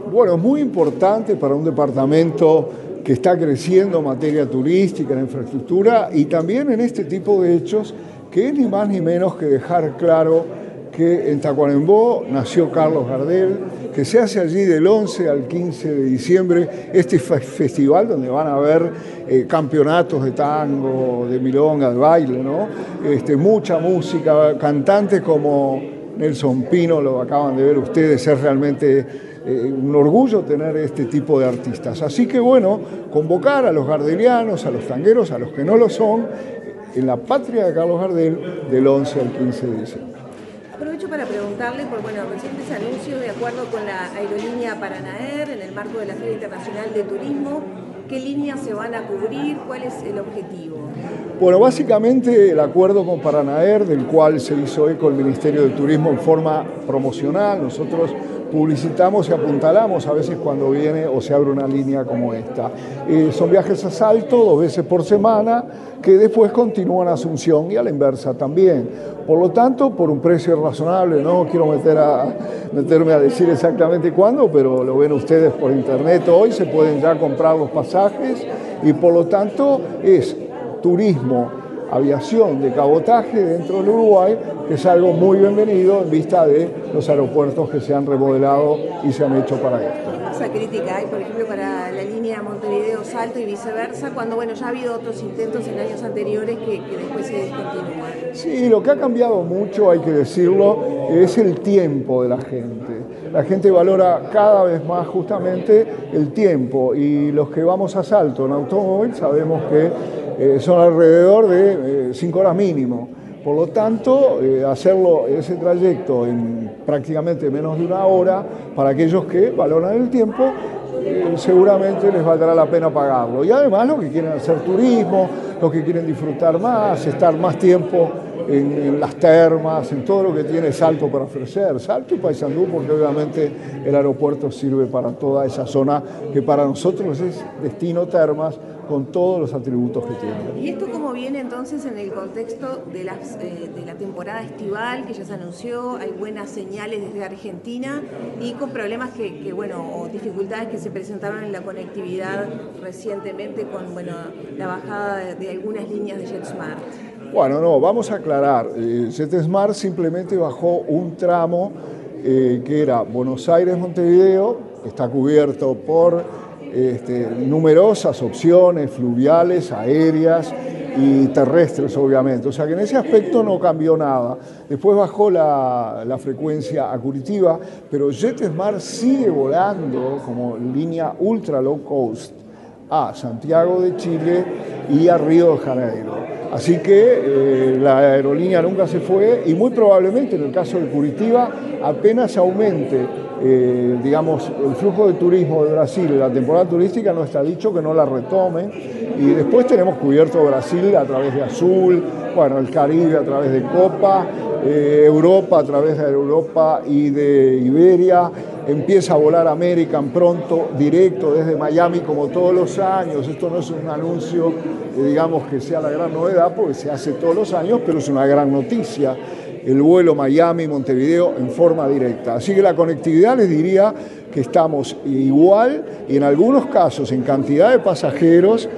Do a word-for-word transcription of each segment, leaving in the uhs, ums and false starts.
Bueno, es muy importante para un departamento que está creciendo en materia turística, en infraestructura y también en este tipo de hechos, que es ni más ni menos que dejar claro que en Tacuarembó nació Carlos Gardel, que se hace allí del once al quince de diciembre este festival donde van a haber eh, campeonatos de tango, de milonga, de baile, ¿no? Este, mucha música, cantantes como Nelson Pino, lo acaban de ver ustedes, es realmente eh, un orgullo tener este tipo de artistas. Así que bueno, convocar a los gardelianos, a los tangueros, a los que no lo son, en la patria de Carlos Gardel del once al quince de diciembre. Aprovecho para preguntarle por bueno, recientes anuncios de acuerdo con la aerolínea Paranaer en el marco de la Feria Internacional de Turismo. ¿Qué líneas se van a cubrir? ¿Cuál es el objetivo? Bueno, básicamente el acuerdo con Paranaer, del cual se hizo eco el Ministerio de Turismo en forma promocional. Nosotros publicitamos y apuntalamos a veces cuando viene o se abre una línea como esta. Eh, son viajes a Salto dos veces por semana que después continúan a Asunción y a la inversa también. Por lo tanto, por un precio razonable, no quiero meter a, meterme a decir exactamente cuándo, pero lo ven ustedes por internet hoy, se pueden ya comprar los pasajes y por lo tanto es turismo, aviación de cabotaje dentro del Uruguay, que es algo muy bienvenido en vista de los aeropuertos que se han remodelado y se han hecho para esto. ¿Qué tasa crítica hay, por ejemplo, para la línea Montevideo-Salto y viceversa, cuando bueno, ya ha habido otros intentos en años anteriores que, que después se descontinúan? Sí, lo que ha cambiado mucho, hay que decirlo, es el tiempo de la gente. La gente valora cada vez más justamente el tiempo y los que vamos a Salto en automóvil sabemos que eh, son alrededor de eh, cinco horas mínimo. Por lo tanto, eh, hacerlo ese trayecto en prácticamente menos de una hora, para aquellos que valoran el tiempo, eh, seguramente les valdrá la pena pagarlo. Y además los que quieren hacer turismo, los que quieren disfrutar más, estar más tiempo en, en las termas, en todo lo que tiene Salto para ofrecer. Salto y Paysandú, porque obviamente el aeropuerto sirve para toda esa zona que para nosotros es destino termas, con todos los atributos que tiene. ¿Y esto cómo viene entonces en el contexto de, las, eh, de la temporada estival que ya se anunció? Hay buenas señales desde Argentina y con problemas que, que bueno, o dificultades que se presentaron en la conectividad recientemente con bueno, la bajada de, de algunas líneas de JetSmart. Bueno, no, vamos a aclarar. Eh, JetSmart simplemente bajó un tramo eh, que era Buenos Aires-Montevideo, que está cubierto por Este, numerosas opciones fluviales, aéreas y terrestres, obviamente. O sea que en ese aspecto no cambió nada. Después bajó la, la frecuencia a Curitiba, pero JetSmart sigue volando como línea ultra low cost a Santiago de Chile y a Río de Janeiro. Así que eh, la aerolínea nunca se fue y muy probablemente en el caso de Curitiba apenas aumente Eh, digamos, el flujo de turismo de Brasil, la temporada turística no está dicho que no la retomen y después tenemos cubierto Brasil a través de Azul, bueno, el Caribe a través de Copa, eh, Europa a través de Europa y de Iberia, empieza a volar American pronto, directo desde Miami como todos los años. Esto no es un anuncio, eh, digamos, que sea la gran novedad porque se hace todos los años, pero es una gran noticia. El vuelo Miami-Montevideo en forma directa. Así que la conectividad les diría que estamos igual y en algunos casos en cantidad de pasajeros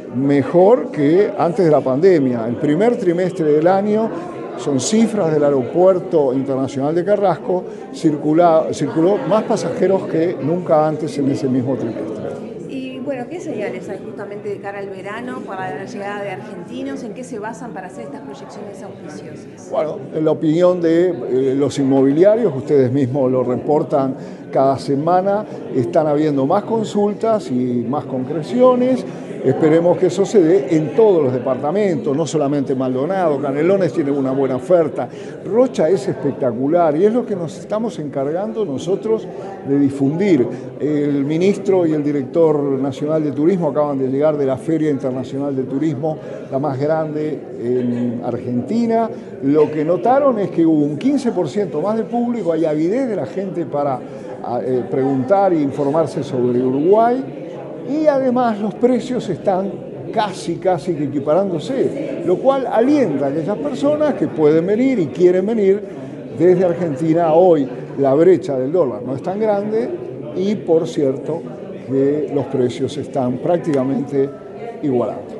mejor que antes de la pandemia. El primer trimestre del año, son cifras del Aeropuerto Internacional de Carrasco, circula, circuló más pasajeros que nunca antes en ese mismo trimestre. Bueno, ¿qué señales hay justamente de cara al verano para la llegada de argentinos? ¿En qué se basan para hacer estas proyecciones auspiciosas? Bueno, en la opinión de eh, los inmobiliarios, ustedes mismos lo reportan cada semana, están habiendo más consultas y más concreciones. Esperemos que eso se dé en todos los departamentos, no solamente Maldonado. Canelones tiene una buena oferta, Rocha es espectacular y es lo que nos estamos encargando nosotros de difundir. El ministro y el director nacional de turismo acaban de llegar de la Feria Internacional de Turismo, la más grande en Argentina. Lo que notaron es que hubo un quince por ciento más de público, hay avidez de la gente para eh, preguntar e informarse sobre Uruguay. Y además los precios están casi, casi que equiparándose, lo cual alienta a aquellas personas que pueden venir y quieren venir desde Argentina. Hoy la brecha del dólar no es tan grande, y por cierto que los precios están prácticamente igualados.